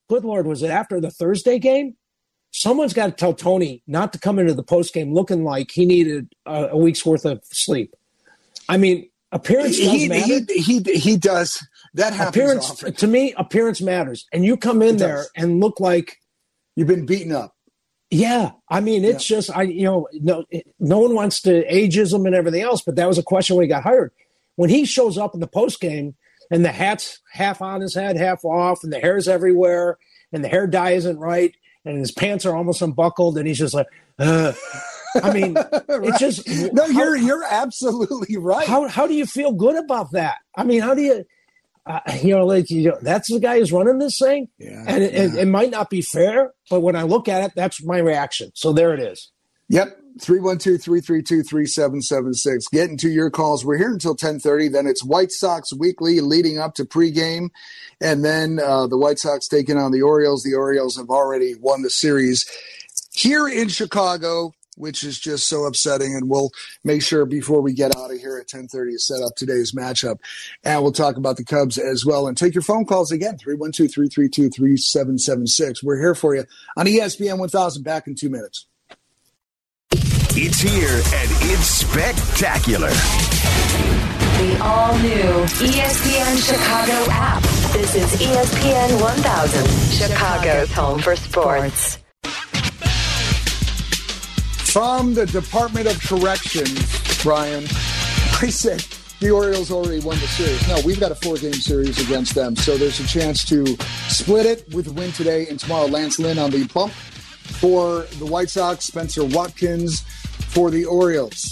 good Lord, was it after the Thursday game? Someone's got to tell Tony not to come into the postgame looking like he needed a week's worth of sleep. I mean, appearance does matter. He does. That happens often. To me, appearance matters. And you come in there and look like you've been beaten up. Yeah. I mean, it's just, no one wants to ageism and everything else, but that was a question when he got hired. When he shows up in the postgame and the hat's half on his head, half off, and the hair's everywhere, and the hair dye isn't right, and his pants are almost unbuckled, and he's just like, I mean, right. It's just no. You're absolutely right. How do you feel good about that? I mean, how do you, that's the guy who's running this thing, and it might not be fair, but when I look at it, that's my reaction. So there it is. Yep. 312-332-3776. Get into your calls. We're here until 10:30. Then it's White Sox Weekly leading up to pregame. And then the White Sox taking on the Orioles. The Orioles have already won the series here in Chicago, which is just so upsetting. And we'll make sure before we get out of here at 10:30 to set up today's matchup. And we'll talk about the Cubs as well. And take your phone calls again, 312-332-3776. We're here for you on ESPN 1000. Back in 2 minutes. It's here, and it's spectacular. The all-new ESPN Chicago app. This is ESPN 1000, Chicago's home for sports. From the Department of Corrections, Brian, I said the Orioles already won the series. No, we've got a 4-game series against them, so there's a chance to split it with a win today and tomorrow. Lance Lynn on the bump for the White Sox, Spencer Watkins for the Orioles,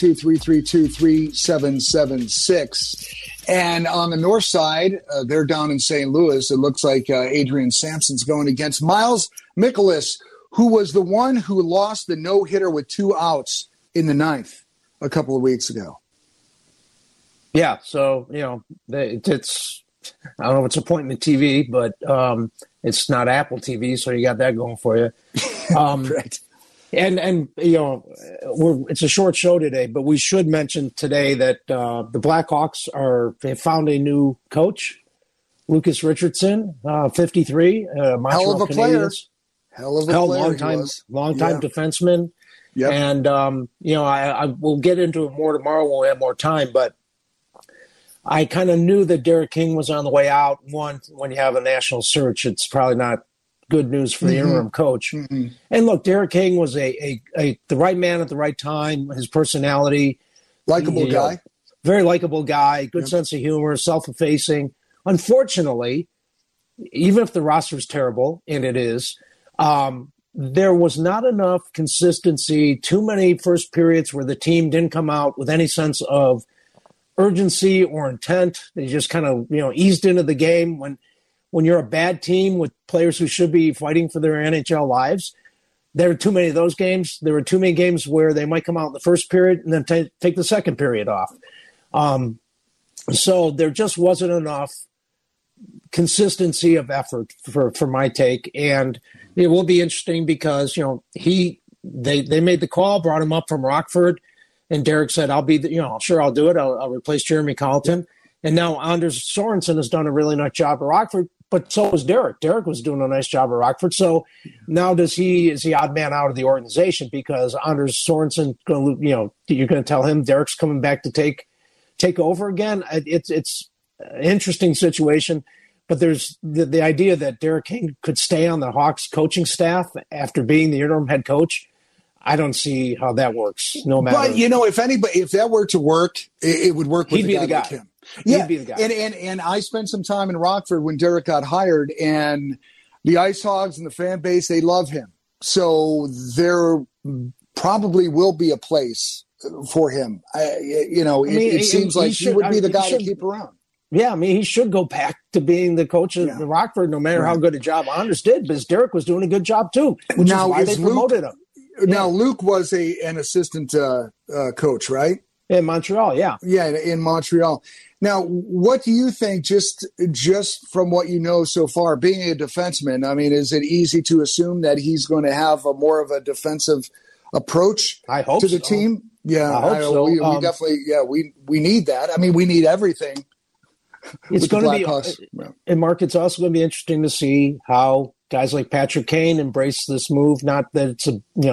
312-332-3776. And on the north side, they're down in St. Louis. It looks like Adrian Sampson's going against Miles Mikolas, who was the one who lost the no-hitter with 2 outs in the ninth a couple of weeks ago. Yeah, so, it's I don't know if it's appointment TV, but it's not Apple TV, so you got that going for you. Right. And it's a short show today, but we should mention today that the Blackhawks have found a new coach, Lucas Richardson, 53, Hell of a player. Hell of a player. Long time defenseman. Yep. And I will get into it more tomorrow when we have more time, but I kind of knew that Derek King was on the way out. One, when you have a national search, it's probably not good news for the interim coach. Mm-hmm. And look, Derek King was the right man at the right time. His personality, likable guy, very likable guy, good sense of humor, self-effacing. Unfortunately, even if the roster is terrible, and it is, there was not enough consistency. Too many first periods where the team didn't come out with any sense of urgency or intent. They just kind of eased into the game. When you're a bad team with players who should be fighting for their NHL lives, there are too many of those games. There were too many games where they might come out in the first period and then take the second period off. So there just wasn't enough consistency of effort for my take. And it will be interesting because, they made the call, brought him up from Rockford, and Derek said, I'll be, sure, I'll do it. I'll replace Jeremy Colleton. And now Anders Sorensen has done a really nice job at Rockford, but so was Derek. Derek was doing a nice job at Rockford. So now is he odd man out of the organization because Anders Sorensen, you're going to tell him Derek's coming back to take over again? It's an interesting situation, but there's the idea that Derek King could stay on the Hawks coaching staff after being the interim head coach. I don't see how that works. No matter. But if that were to work, it would work with a guy like him. Yeah, he'd be the guy. And I spent some time in Rockford when Derek got hired, and the Ice Hogs and the fan base, they love him. So there probably will be a place for him. It seems like he would be the guy to keep around. Yeah, he should go back to being the coach of the Rockford, no matter how good a job Anders did, because Derek was doing a good job too, which is why they promoted him. Now, Luke was an assistant coach, right? In Montreal, yeah. Yeah, in Montreal. Now, what do you think, just from what you know so far, being a defenseman, is it easy to assume that he's going to have more of a defensive approach to the team? Yeah, I hope so. We definitely, we need that. We need everything. It's going to be, and Mark, it's also going to be interesting to see how guys like Patrick Kane embrace this move. Not that it's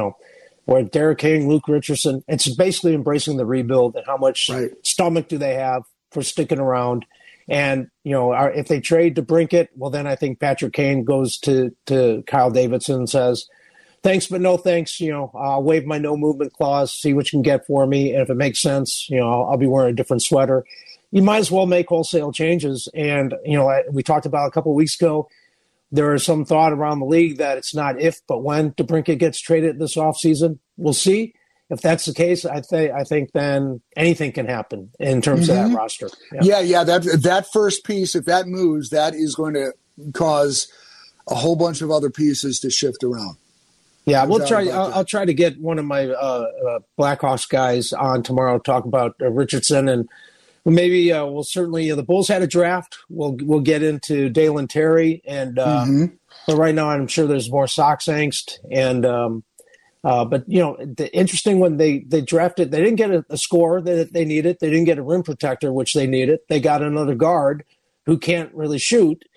or Derek King, Luke Richardson. It's basically embracing the rebuild and how much stomach do they have for sticking around. And, if they trade DeBrincat, well, then I think Patrick Kane goes to Kyle Davidson and says, thanks, but no thanks. I'll waive my no movement clause, see what you can get for me. And if it makes sense, I'll be wearing a different sweater. You might as well make wholesale changes. And, we talked about a couple of weeks ago, there is some thought around the league that it's not if, but when DeBrincat gets traded this offseason. We'll see. If that's the case, I think then anything can happen in terms of that roster. Yeah. That first piece, if that moves, that is going to cause a whole bunch of other pieces to shift around. Yeah, we'll try. I'll try to get one of my Blackhawks guys on tomorrow to talk about Richardson, and maybe we'll certainly. The Bulls had a draft. We'll get into Dalen Terry, and but right now I'm sure there's more Sox angst. And but the interesting when they drafted, they didn't get a scorer that they needed. They didn't get a rim protector, which they needed. They got another guard who can't really shoot.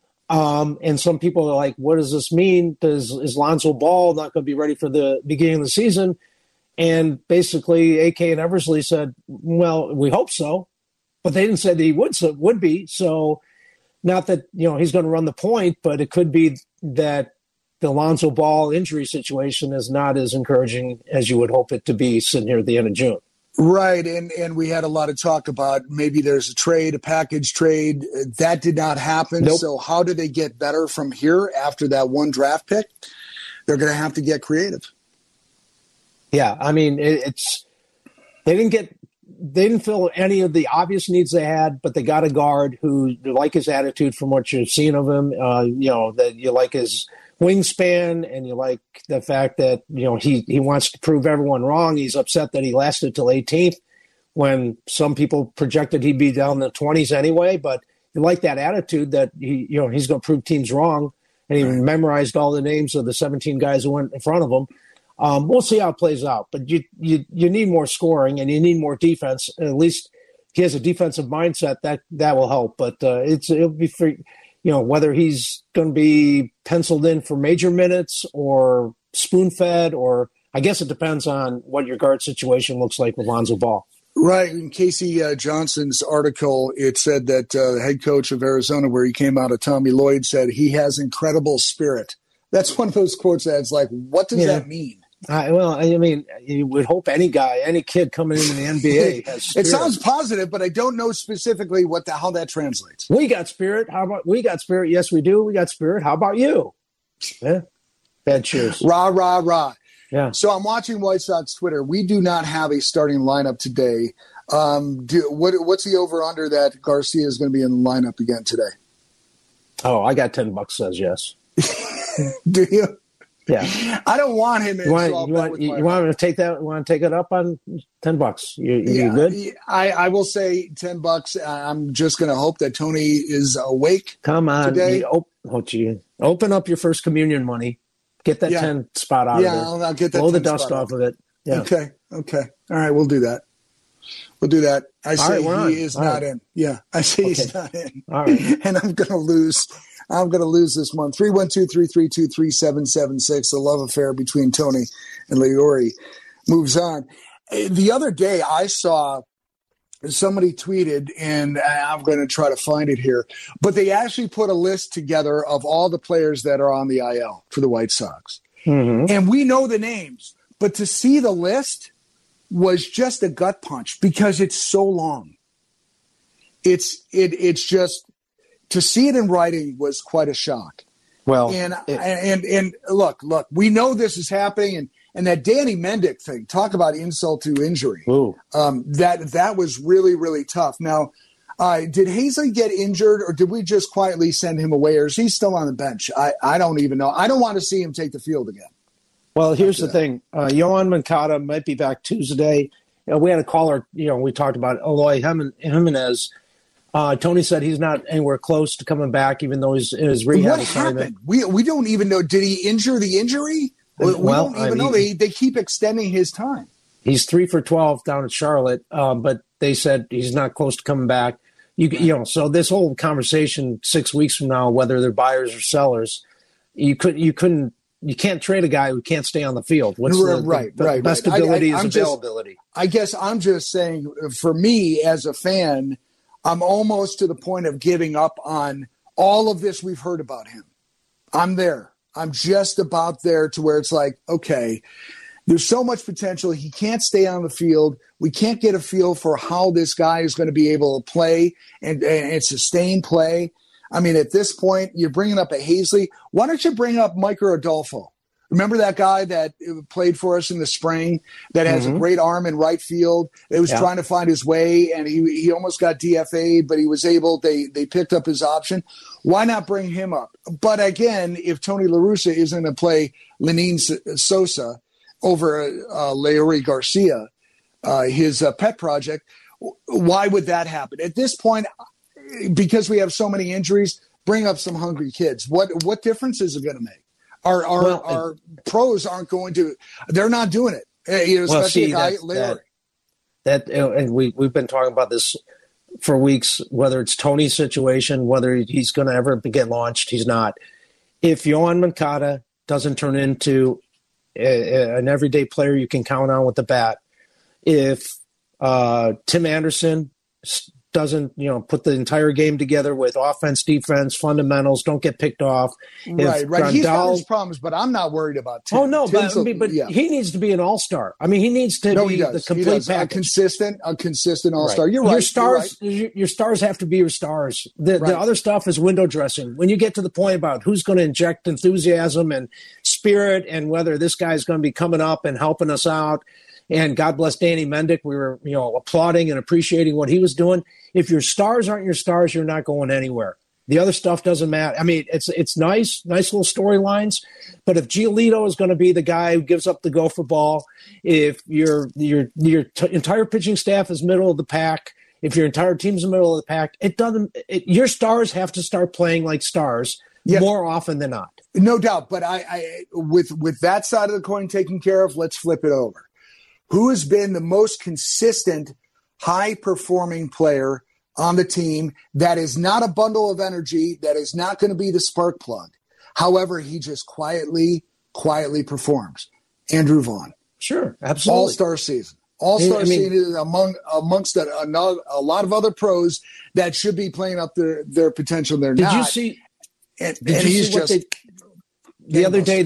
And some people are like, what does this mean? Is Lonzo Ball not going to be ready for the beginning of the season? And basically, AK and Eversley said, well, we hope so. But they didn't say that he would be. So not that, he's going to run the point, but it could be that the Lonzo Ball injury situation is not as encouraging as you would hope it to be sitting here at the end of June. Right, and we had a lot of talk about maybe there's a package trade. That did not happen. Nope. So how do they get better from here after that one draft pick? They're going to have to get creative. Yeah, I mean, they didn't fill any of the obvious needs they had, but they got a guard who you like his attitude from what you've seen of him. That you like his wingspan, and you like the fact that he wants to prove everyone wrong. He's upset that he lasted till 18th when some people projected he'd be down in the 20s anyway. But you like that attitude that he's going to prove teams wrong, and he memorized all the names of the 17 guys who went in front of him. We'll see how it plays out, but you need more scoring and you need more defense. At least he has a defensive mindset that will help. But it'll be for. Whether he's going to be penciled in for major minutes or spoon-fed, or I guess it depends on what your guard situation looks like with Lonzo Ball. Right. In Casey Johnson's article, it said that the head coach of Arizona, where he came out of Tommy Lloyd, said he has incredible spirit. That's one of those quotes that's like, what does that mean? You would hope any kid coming into the NBA has spirit. It sounds positive, but I don't know specifically how that translates. We got spirit. How about we got spirit? Yes, we do. We got spirit. How about you? Yeah. Bad cheers. Rah, rah, rah. Yeah. So I'm watching White Sox Twitter. We do not have a starting lineup today. What's the over-under that Garcia is going to be in the lineup again today? Oh, I got $10 says yes. Do you? Yeah, I don't want him. You want me to take that? Want to take it up on $10? You good? I will say $10. I'm just going to hope that Tony is awake. Come on, today. Open up your first communion money. Get that 10 spot out of there. Yeah, I'll get that. Blow the dust off of it. Yeah. Okay. All right, we'll do that. I say he is not in. Yeah, I say he's not in. All right, and I'm going to lose. I'm going to lose this one. 312-332-3776. The love affair between Tony and Leori moves on. The other day I saw somebody tweeted, and I'm going to try to find it here, but they actually put a list together of all the players that are on the IL for the White Sox. Mm-hmm. And we know the names, but to see the list was just a gut punch because it's so long. It's just, to see it in writing was quite a shock. Well, and look, we know this is happening, and that Danny Mendick thing, talk about insult to injury. That was really, really tough. Now, did Hazley get injured, or did we just quietly send him away, or is he still on the bench? I don't even know. I don't want to see him take the field again. Well, here's the thing. Yohan Moncada might be back Tuesday. We had a caller, we talked about Eloy Jimenez. Tony said he's not anywhere close to coming back, even though he's in his rehab assignment. We don't even know. Did he injure the injury? We don't even know. They keep extending his time. He's 3 for 12 down at Charlotte, but they said he's not close to coming back. So this whole conversation 6 weeks from now, whether they're buyers or sellers, you can't trade a guy who can't stay on the field. What's the best ability is availability. I guess I'm just saying, for me as a fan, I'm almost to the point of giving up on all of this we've heard about him. I'm there. I'm just about there to where it's like, okay, there's so much potential. He can't stay on the field. We can't get a feel for how this guy is going to be able to play and sustain play. I mean, at this point, you're bringing up a Hazley. Why don't you bring up Mike Rodolfo? Remember that guy that played for us in the spring that has a great arm in right field? It was trying to find his way, and he almost got DFA'd, but he was able. They picked up his option. Why not bring him up? But again, if Tony La Russa isn't going to play Lenin Sosa over Leury Garcia, his pet project, why would that happen? At this point, because we have so many injuries, bring up some hungry kids. What difference is it going to make? Our pros aren't going to. They're not doing it. Especially a guy Leury. And we've been talking about this for weeks. Whether it's Tony's situation, whether he's going to ever get launched, he's not. If Yohan Moncada doesn't turn into an everyday player you can count on with the bat, if Tim Anderson doesn't, put the entire game together with offense, defense, fundamentals, don't get picked off. Right. Grandal, he's got his problems, but I'm not worried about Tim. Oh, no, but he needs to be an all-star. I mean, he needs to be the complete package. A consistent all-star. Right. You're right. Your stars have to be your stars. The other stuff is window dressing. When you get to the point about who's going to inject enthusiasm and spirit and whether this guy's going to be coming up and helping us out, and God bless Danny Mendick. We were, applauding and appreciating what he was doing. If your stars aren't your stars, you're not going anywhere. The other stuff doesn't matter. I mean, it's nice little storylines. But if Giolito is going to be the guy who gives up the gopher ball, if your entire pitching staff is middle of the pack, if your entire team's in the middle of the pack, your stars have to start playing like stars more often than not. No doubt. But I with that side of the coin taken care of, let's flip it over. Who has been the most consistent, high-performing player on the team that is not a bundle of energy, that is not going to be the spark plug? However, he just quietly performs. Andrew Vaughn. Sure, absolutely. All-star season. All-star season amongst a lot of other pros that should be playing up their potential. They're not. Did you see? And he's just... The other day,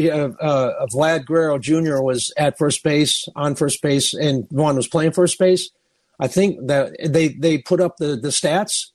Vlad Guerrero Jr. was on first base, and Vaughn was playing first base. I think that they put up the stats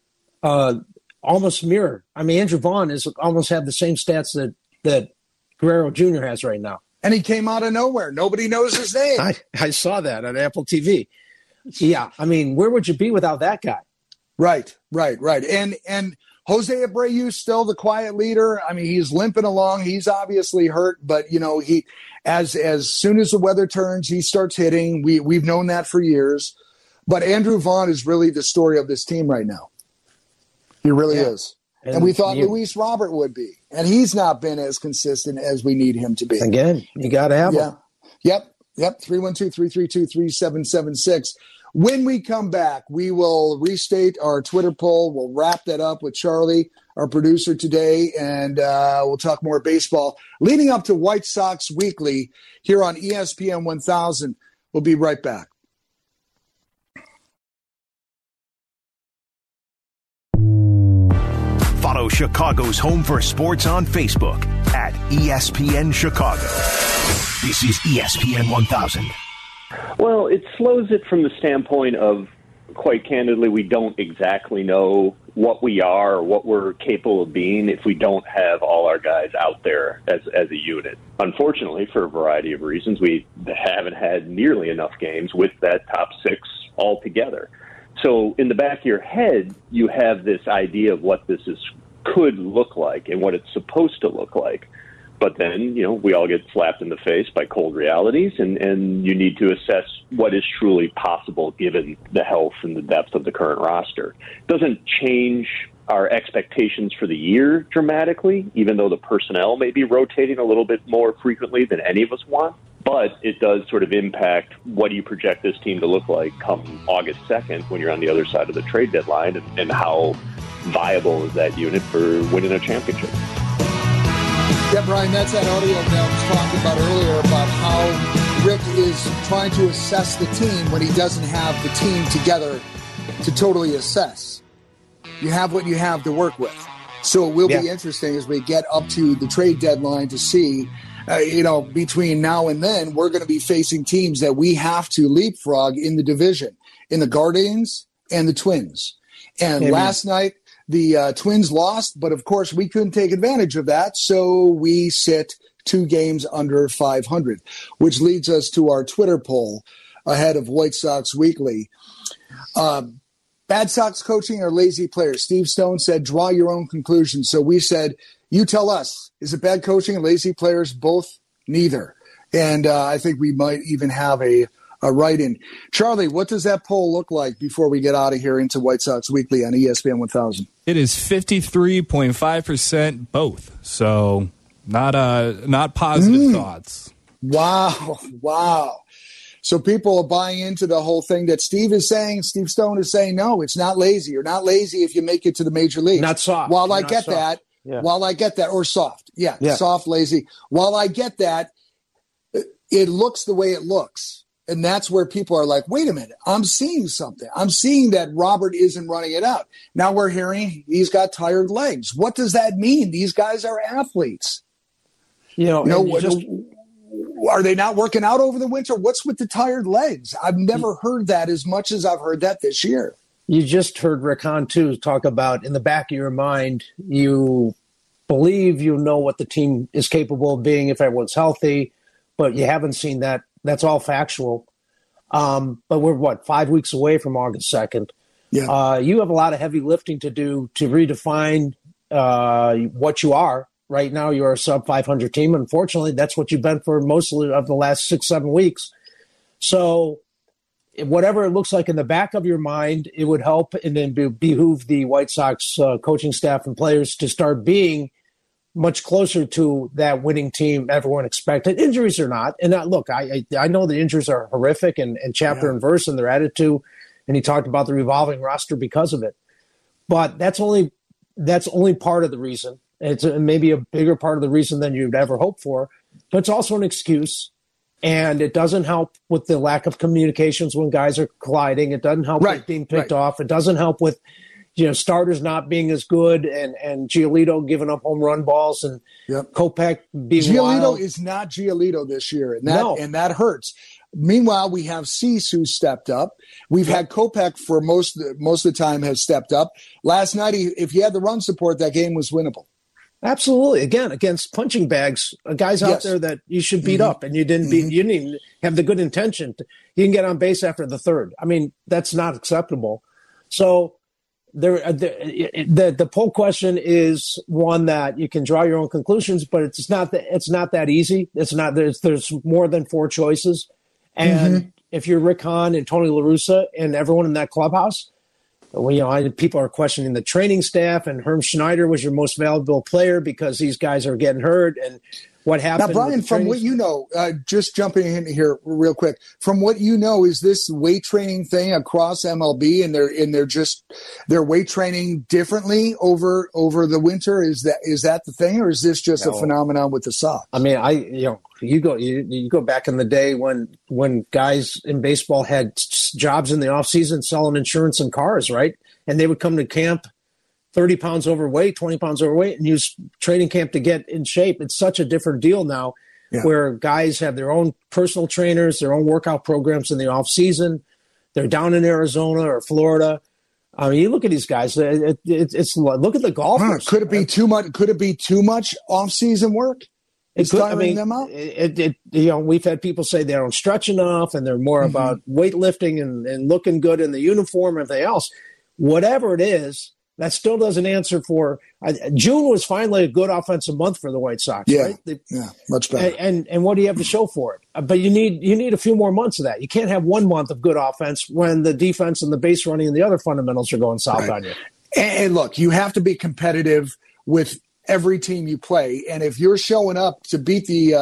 almost mirror. I mean, Andrew Vaughn almost have the same stats that Guerrero Jr. has right now. And he came out of nowhere. Nobody knows his name. I saw that on Apple TV. Yeah, I mean, where would you be without that guy? Right. And Jose Abreu still the quiet leader. I mean, he's limping along. He's obviously hurt, but he as soon as the weather turns, he starts hitting. We've known that for years. But Andrew Vaughn is really the story of this team right now. He really is. And we thought Luis Robert would be. And he's not been as consistent as we need him to be. Again, you got to have him. Yep. 312-332-3776. When we come back, we will restate our Twitter poll. We'll wrap that up with Charlie, our producer today, and we'll talk more baseball leading up to White Sox Weekly here on ESPN 1000. We'll be right back. Follow Chicago's Home for Sports on Facebook at ESPN Chicago. This is ESPN 1000. Well, it slows it from the standpoint of, quite candidly, we don't exactly know what we are or what we're capable of being if we don't have all our guys out there as a unit. Unfortunately, for a variety of reasons, we haven't had nearly enough games with that top six all together. So in the back of your head, you have this idea of what this could look like and what it's supposed to look like. But then, we all get slapped in the face by cold realities, and you need to assess what is truly possible given the health and the depth of the current roster. It doesn't change our expectations for the year dramatically, even though the personnel may be rotating a little bit more frequently than any of us want. but it does sort of impact what do you project this team to look like come August 2nd when you're on the other side of the trade deadline, and how viable is that unit for winning a championship. Yeah, Brian, that's that audio that I was talking about earlier about how Rick is trying to assess the team when he doesn't have the team together to totally assess. You have what you have to work with. So it will be interesting as we get up to the trade deadline to see, between now and then, we're going to be facing teams that we have to leapfrog in the division, in the Guardians and the Twins. And last night, the Twins lost, but of course we couldn't take advantage of that. So we sit 2 games under 500, which leads us to our Twitter poll ahead of White Sox Weekly. Bad Sox coaching or lazy players? Steve Stone said, draw your own conclusions. So we said, you tell us, is it bad coaching and lazy players? Both, neither. And I think we might even have a write-in. Charlie, what does that poll look like before we get out of here into White Sox Weekly on ESPN 1000? It is 53.5% both. So not positive thoughts. Wow. So people are buying into the whole thing that Steve Stone is saying, no, it's not lazy. You're not lazy if you make it to the major leagues. Not soft. While I get that, or soft. Yeah, soft, lazy. While I get that, it looks the way it looks. And that's where people are like, wait a minute, I'm seeing something. I'm seeing that Robert isn't running it out. Now we're hearing he's got tired legs. What does that mean? These guys are athletes. Are they not working out over the winter? What's with the tired legs? I've never heard that as much as I've heard that this year. You just heard Rick Hahn, too, talk about in the back of your mind, you believe you know what the team is capable of being if everyone's healthy, but you haven't seen that. That's all factual. But we're, 5 weeks away from August 2nd. Yeah. You have a lot of heavy lifting to do to redefine what you are. Right now, you're a sub-500 team. Unfortunately, that's what you've been for most of the last 6-7 weeks. So whatever it looks like in the back of your mind, it would help and then behoove the White Sox coaching staff and players to start being much closer to that winning team everyone expected, injuries or not. And look, I know the injuries are horrific and chapter and verse, and they're added to, and he talked about the revolving roster because of it. But that's only part of the reason. It's maybe a bigger part of the reason than you'd ever hope for, but it's also an excuse. And it doesn't help with the lack of communications when guys are colliding. It doesn't help with being picked off. It doesn't help with, starters not being as good and Giolito giving up home run balls and Kopech being Giolito wild. is not Giolito this year, and that hurts. Meanwhile, we have Cease who stepped up. We've had Kopech for most of the time has stepped up. Last night, if he had the run support, that game was winnable. Absolutely. Again, against punching bags, guys out there that you should beat up, and you didn't even have the good intention. You can get on base after the third. I mean, that's not acceptable. So the poll question is one that you can draw your own conclusions, but it's not that easy. It's not. There's more than 4 choices, and if you're Rick Hahn and Tony La Russa and everyone in that clubhouse. Well, people are questioning the training staff, and Herm Schneider was your most valuable player because these guys are getting hurt. And what happened? Now, Brian, from what you know, just jumping in here real quick, from what you know, is this weight training thing across MLB, and they're weight training differently over the winter? Is that the thing, or is this just a phenomenon with the Sox? I mean, you go back in the day when guys in baseball had jobs in the off season selling insurance and cars, right? And they would come to camp 30 pounds overweight, 20 pounds overweight, and use training camp to get in shape. It's such a different deal now where guys have their own personal trainers, their own workout programs in the off season. They're down in Arizona or Florida. I mean, you look at these guys. It's look at the golfers. Could it be too much? Could it be too much off-season work? It's tiring them out. We've had people say they don't stretch enough, and they're more about weightlifting and looking good in the uniform and everything else. Whatever it is, that still doesn't answer for. June was finally a good offensive month for the White Sox. Right? Much better. And what do you have to show for it? But you need a few more months of that. You can't have 1 month of good offense when the defense and the base running and the other fundamentals are going south on you. And look, you have to be competitive with every team you play, and if you're showing up to beat the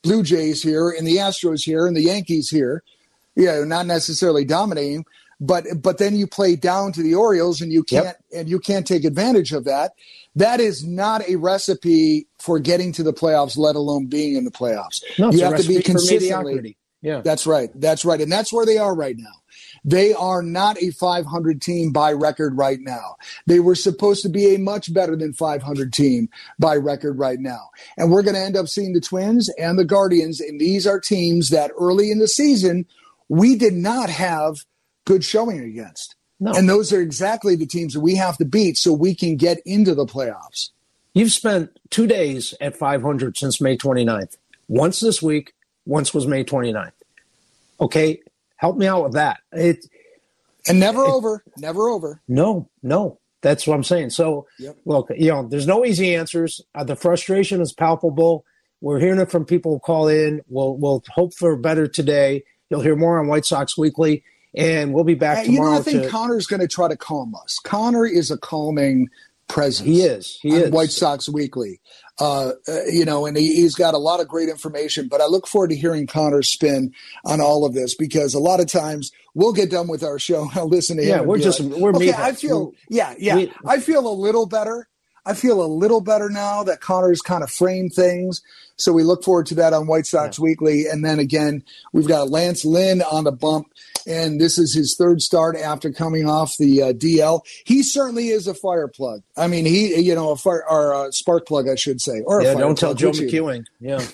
Blue Jays here and the Astros here and the Yankees here. Yeah, not necessarily dominating, but then you play down to the Orioles and you can't take advantage of that. That is not a recipe for getting to the playoffs, let alone being in the playoffs. No, you have to be consistently. mediocrity. Yeah, that's right. And that's where they are right now. They are not a 500 team by record right now. They were supposed to be a much better than 500 team by record right now. And we're going to end up seeing the Twins and the Guardians, and these are teams that early in the season we did not have good showing against. No. And those are exactly the teams that we have to beat so we can get into the playoffs. You've spent 2 days at 500 since May 29th. Once this week, once was May 29th. Okay, help me out with that. And never over. No, that's what I'm saying. So, Look, there's no easy answers. The frustration is palpable. We're hearing it from people who call in. We'll hope for better today. You'll hear more on White Sox Weekly, and we'll be back tomorrow. I think Connor's going to try to calm us. Connor is a calming presence. He is. White Sox Weekly. And he's got a lot of great information, but I look forward to hearing Connor's spin on all of this, because a lot of times we'll get done with our show and I'll listen to him. Yeah, we're meatheads. I feel a little better. I feel a little better now that Connor's kind of framed things. So we look forward to that on White Sox Weekly. And then again, we've got Lance Lynn on the bump, and this is his third start after coming off the DL. He certainly is a fire plug. I mean, a spark plug, I should say. Or don't tell Joe McEwing. Yeah.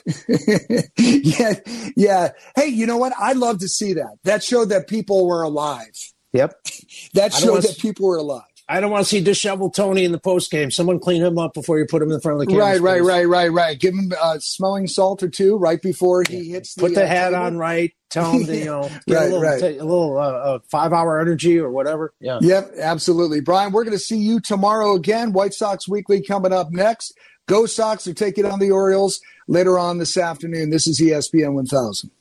Yeah. Hey, you know what? I'd love to see that. That showed that people were alive. Yep. That showed that people were alive. I don't want to see disheveled Tony in the postgame. Someone clean him up before you put him in front of the camera. Right. Give him smelling salt or two right before he hits the put the hat on right. Tell him to, get a little 5-hour energy or whatever. Yeah. Yep, absolutely. Brian, we're going to see you tomorrow again. White Sox Weekly coming up next. Go Sox are taking on the Orioles later on this afternoon. This is ESPN 1000.